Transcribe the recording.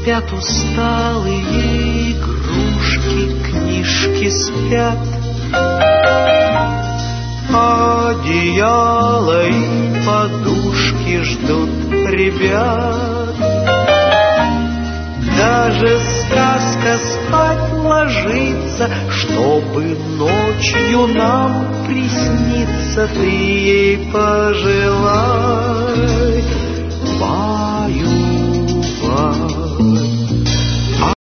Спят усталые игрушки, книжки спят, одеяло и подушки ждут ребят. Даже сказка спать ложится, чтобы ночью нам присниться, ты ей пожелай.